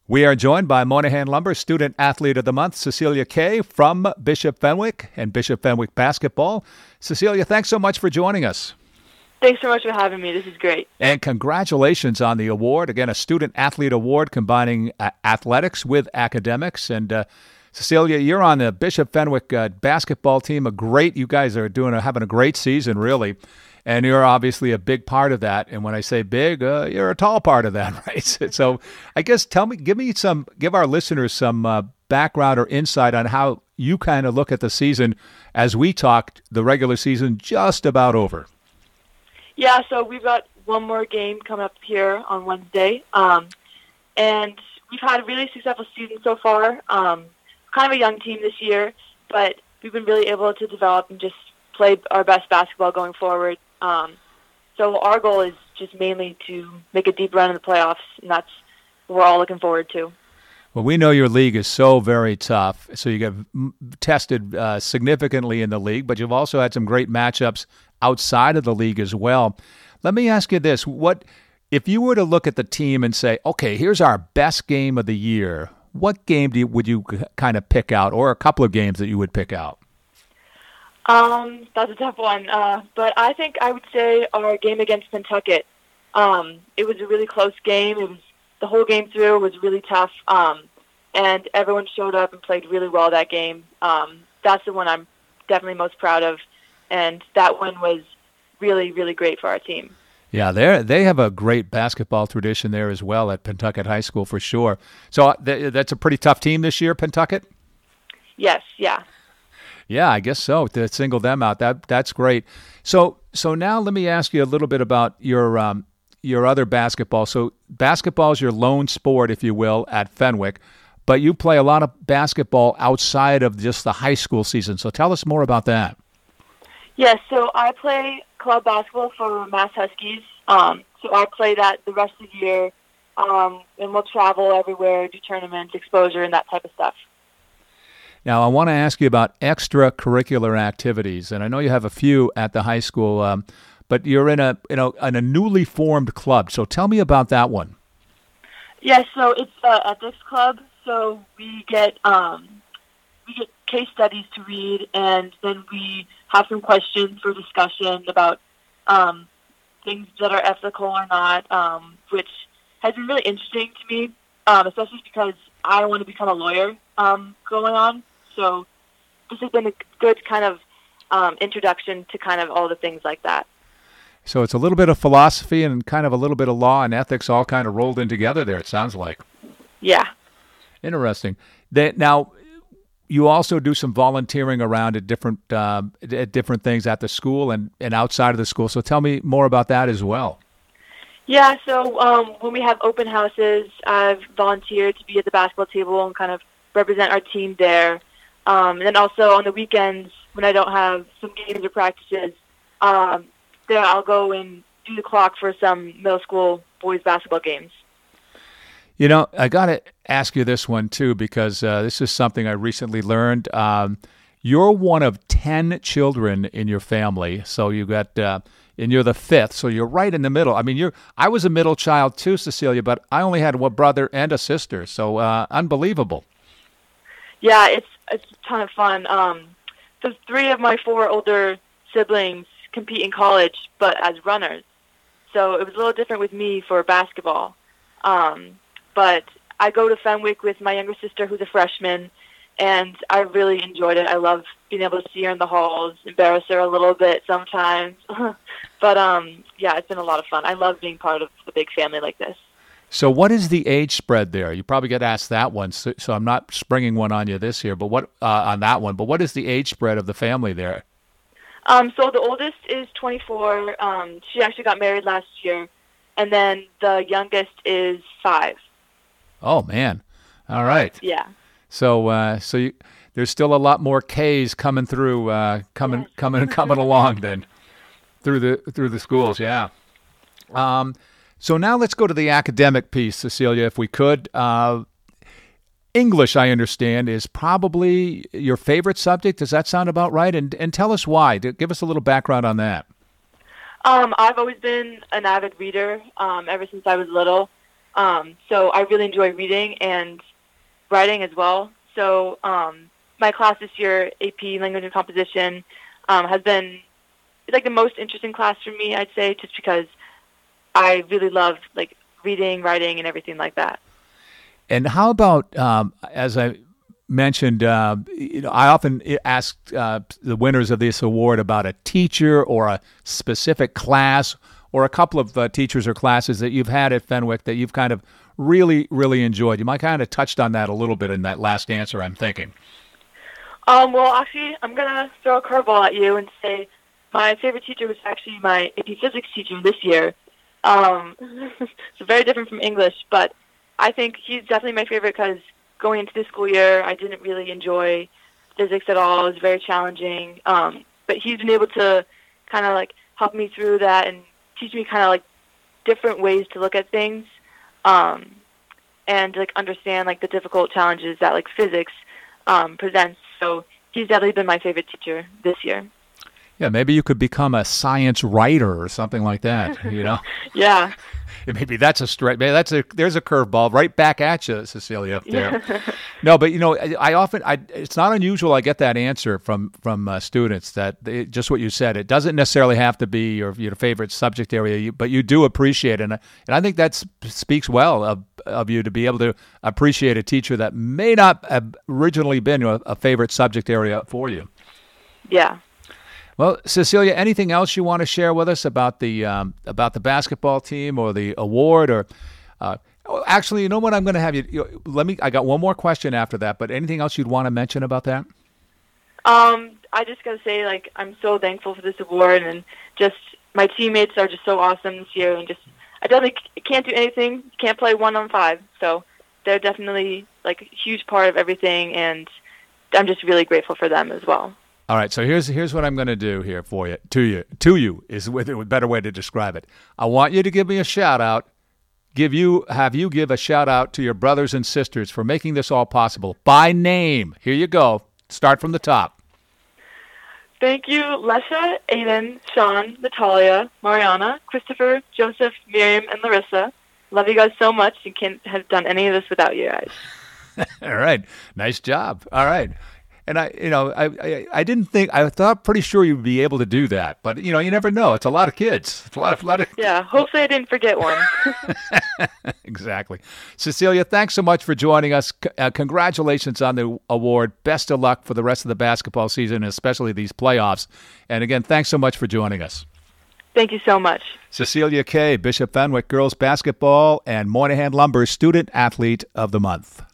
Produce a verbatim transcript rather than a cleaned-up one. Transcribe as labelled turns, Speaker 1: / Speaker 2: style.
Speaker 1: We are joined by Moynihan Lumber Student Athlete of the Month, Cecilia Kay from Bishop Fenwick and Bishop Fenwick Basketball. Cecilia, thanks so much for joining us.
Speaker 2: Thanks so much for having me. This is great.
Speaker 1: And congratulations on the award. Again, a Student Athlete Award combining uh, athletics with academics. And uh, Cecilia, you're on the Bishop Fenwick uh, basketball team. A great, you guys are doing, having a great season, really. And you're obviously a big part of that. And when I say big, uh, you're a tall part of that, right? So I guess tell me, give me some, give our listeners some uh, background or insight on how you kind of look at the season as we talked the regular season just about over.
Speaker 2: Yeah, so we've got one more game coming up here on Wednesday. Um, and we've had a really successful season so far. Um, kind of a young team this year, but we've been really able to develop and just play our best basketball going forward. Um, so our goal is just mainly to make a deep run in the playoffs, and that's what we're all looking forward to.
Speaker 1: Well, we know your league is so very tough, so you get tested uh, significantly in the league, but you've also had some great matchups outside of the league as well. Let me ask you this. What if you were to look at the team and say, okay, here's our best game of the year, what game do you, would you kind of pick out, or a couple of games that you would pick out?
Speaker 2: Um, that's a tough one. Uh, but I think I would say our game against Pentucket. Um, it was a really close game. It was the whole game through was really tough. Um, and everyone showed up and played really well that game. Um, that's the one I'm definitely most proud of. And that one was really, really great for our team.
Speaker 1: Yeah, they they have a great basketball tradition there as well at Pentucket High School for sure. So th- that's a pretty tough team this year, Pentucket?
Speaker 2: Yes, yeah.
Speaker 1: Yeah, I guess so. To single them out, that that's great. So, so now let me ask you a little bit about your um, your other basketball. So, basketball is your lone sport, if you will, at Fenwick, but you play a lot of basketball outside of just the high school season. So, tell us more about that.
Speaker 2: Yes, so I play club basketball for Mass Huskies. Um, so I play that the rest of the year, um, and we'll travel everywhere, do tournaments, exposure, and that type of stuff.
Speaker 1: Now, I want to ask you about extracurricular activities, and I know you have a few at the high school, um, but you're in a you know in a newly formed club. So tell me about that one.
Speaker 2: Yes, so it's an ethics club. So we get um, we get case studies to read, and then we have some questions for discussion about um, things that are ethical or not, um, which has been really interesting to me, um, especially because I want to become a lawyer um, going on. So this has been a good kind of um, introduction to kind of all the things like that.
Speaker 1: So it's a little bit of philosophy and kind of a little bit of law and ethics all kind of rolled in together there, it sounds like.
Speaker 2: Yeah.
Speaker 1: Interesting. That, now, you also do some volunteering around at different uh, at different things at the school and, and outside of the school. So tell me more about that as well.
Speaker 2: Yeah, so um, when we have open houses, I've volunteered to be at the basketball table and kind of represent our team there. Um, and then also on the weekends, when I don't have some games or practices, um, there I'll go and do the clock for some middle school boys basketball games.
Speaker 1: You know, I got to ask you this one, too, because uh, this is something I recently learned. Um, you're one of ten children in your family, so you got, uh, and you're the fifth, so you're right in the middle. I mean, you're. I was a middle child, too, Cecilia, but I only had one brother and a sister, so uh, unbelievable.
Speaker 2: Yeah, it's it's a ton of fun. Um, so three of my four older siblings compete in college, but as runners. So it was a little different with me for basketball. Um, but I go to Fenwick with my younger sister, who's a freshman, and I really enjoyed it. I love being able to see her in the halls, embarrass her a little bit sometimes. but, um, yeah, it's been a lot of fun. I love being part of a big family like this.
Speaker 1: So what is the age spread there? You probably get asked that one, so, so I'm not springing one on you this year, but what uh, on that one. But what is the age spread of the family there?
Speaker 2: Um, so the oldest is twenty-four. Um, she actually got married last year. And then the youngest is five.
Speaker 1: Oh, man. All right.
Speaker 2: Yeah.
Speaker 1: So uh, so you, there's still a lot more K's coming through, uh, coming
Speaker 2: yes.
Speaker 1: coming coming along then through the through the schools, yeah. Um, so now let's go to the academic piece, Cecilia, if we could. Uh, English, I understand, is probably your favorite subject. Does that sound about right? And and tell us why. Give us a little background on that.
Speaker 2: Um, I've always been an avid reader um, ever since I was little, Um, so I really enjoy reading and writing as well. So um, my class this year, A P Language and Composition, um, has been like the most interesting class for me, I'd say, just because I really love like reading, writing, and everything like that.
Speaker 1: And how about, um, as I mentioned, uh, you know, I often ask uh, the winners of this award about a teacher or a specific class or a couple of uh, teachers or classes that you've had at Fenwick that you've kind of really, really enjoyed. You might kind of touched on that a little bit in that last answer, I'm thinking.
Speaker 2: Um, well, actually, I'm going to throw a curveball at you and say my favorite teacher was actually my A P Physics teacher this year. Um, it's very different from English, but I think he's definitely my favorite because going into the school year, I didn't really enjoy physics at all. It was very challenging. Um, but he's been able to kind of like help me through that and teach me kind of like different ways to look at things, um, and like understand like the difficult challenges that like physics um, presents. So he's definitely been my favorite teacher this year.
Speaker 1: Yeah, maybe you could become a science writer or something like that, you know?
Speaker 2: Yeah.
Speaker 1: Maybe that's a straight, maybe that's a, there's a curveball right back at you, Cecilia, up there. No, but you know, I, I often, I, it's not unusual I get that answer from, from uh, students that they, just what you said, it doesn't necessarily have to be your, your favorite subject area, you, but you do appreciate it. And, and I think that speaks well of, of you to be able to appreciate a teacher that may not have originally been a, a favorite subject area for you.
Speaker 2: Yeah.
Speaker 1: Well, Cecilia, anything else you want to share with us about the um, about the basketball team or the award, or uh, actually, you know what? I'm going to have you, you. Let me. I got one more question after that, but anything else you'd want to mention about that?
Speaker 2: Um, I just got to say, like, I'm so thankful for this award, and just my teammates are just so awesome this year, and just I definitely can't do anything, can't play one on five, so they're definitely like a huge part of everything, and I'm just really grateful for them as well.
Speaker 1: All right, so here's here's what I'm going to do here for you, to you, to you is with a better way to describe it. I want you to give me a shout out, give you have you give a shout out to your brothers and sisters for making this all possible by name. Here you go. Start from the top.
Speaker 2: Thank you, Lesha, Aiden, Sean, Natalia, Mariana, Christopher, Joseph, Miriam, and Larissa. Love you guys so much. You can't have done any of this without you guys.
Speaker 1: All right, nice job. All right. And I, you know, I, I, I didn't think, I thought pretty sure you'd be able to do that, but you know, you never know. It's a lot of kids. It's a lot of, lot of.
Speaker 2: Yeah. Hopefully, I didn't forget one.
Speaker 1: Exactly. Cecilia, thanks so much for joining us. C- uh, congratulations on the award. Best of luck for the rest of the basketball season, especially these playoffs. And again, thanks so much for joining us.
Speaker 2: Thank you so much.
Speaker 1: Cecilia Kay, Bishop Fenwick girls basketball and Moynihan Lumber Student Athlete of the Month.